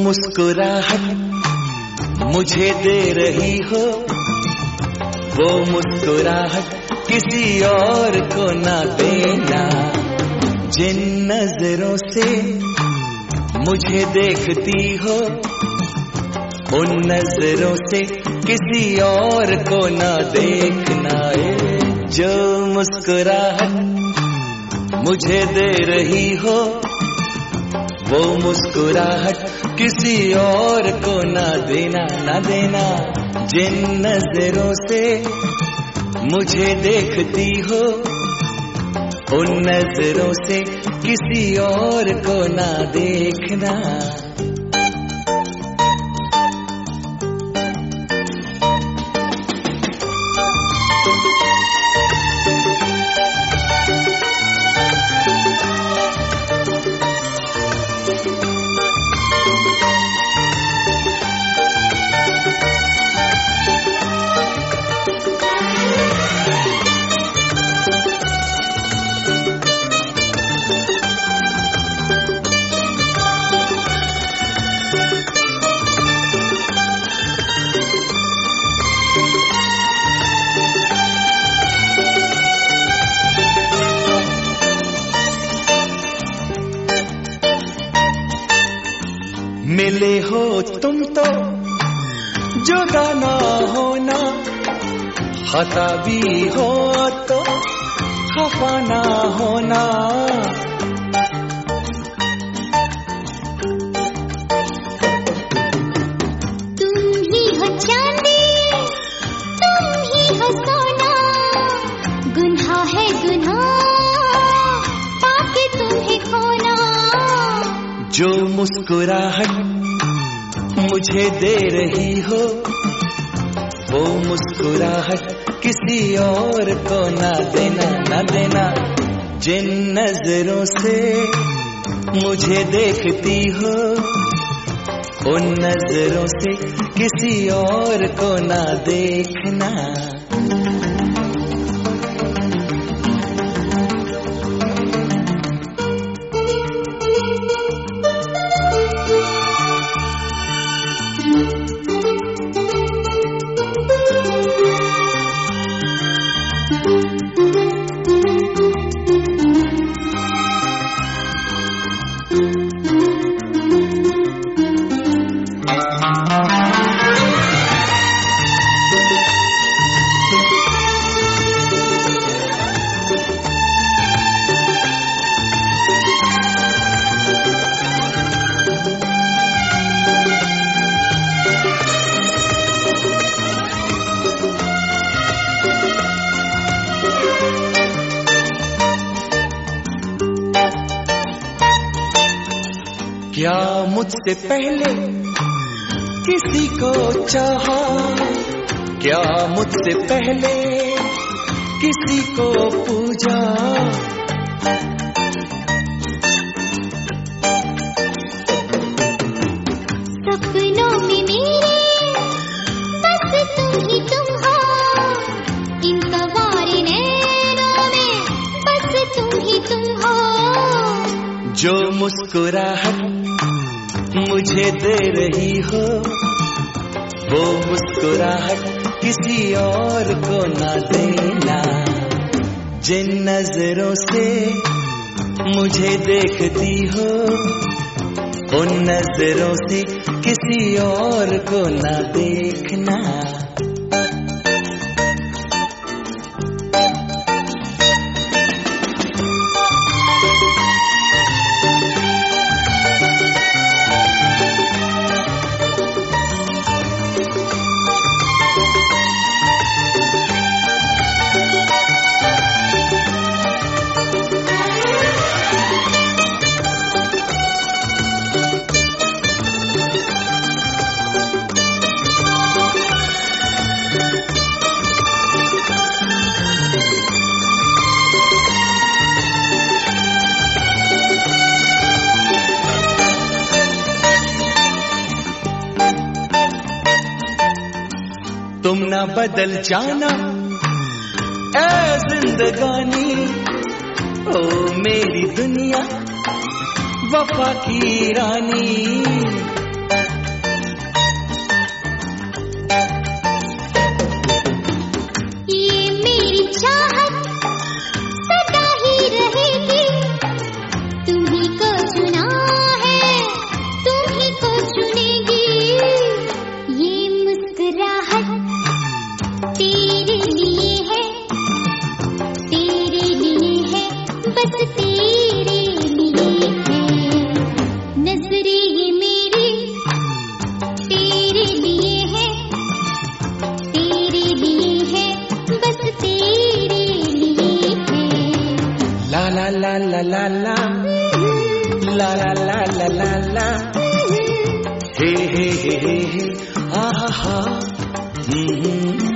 मुस्कुराहट मुझे दे रही हो, वो मुस्कुराहट किसी और को ना देना। जिन नजरों से मुझे देखती हो, उन नजरों से किसी और को ना देखना। जो मुस्कुराहट मुझे दे रही हो, वो मुस्कुराहट किसी और को ना देना, ना देना। जिन नजरों से मुझे देखती हो, उन नजरों से किसी और को ना देखना। मिले हो तुम तो जुदा ना होना, खता भी हो तो खफा ना होना। तुम ही हो चांदी, तुम ही हो सोना, गुनाह है गुनाह पाके तुम्हें खोना। जो मुस्कुराहट मुझे दे रही हो, वो मुस्कुराहट किसी और को ना देना, ना देना। जिन नजरों से मुझे देखती हो, उन नजरों से किसी और को ना देखना। क्या मुझसे पहले किसी को चाहा, क्या मुझसे पहले किसी को पूजा। सपनों में मेरे बस तुम ही तुम हो, इन सवारी नैनों में बस तुम ही तुम हो। जो मुस्कुराहट मुझे दे रही हो, वो मुस्कुराहट किसी और को ना देना। जिन नजरों से मुझे देखती हो, उन नजरों से किसी और को ना देखना। तुम ना बदल जाना ऐ जिंदगानी, ओ मेरी दुनिया वफा की रानी। तेरे लिए है, तेरे लिए है, बस तेरे लिए है। नजरे ये मेरी तेरे लिए है, तेरे लिए है, बस तेरे लिए है। ला ला ला ला ला ला ला ला ला ला ला ला हे हे हे हे हे हा हा हा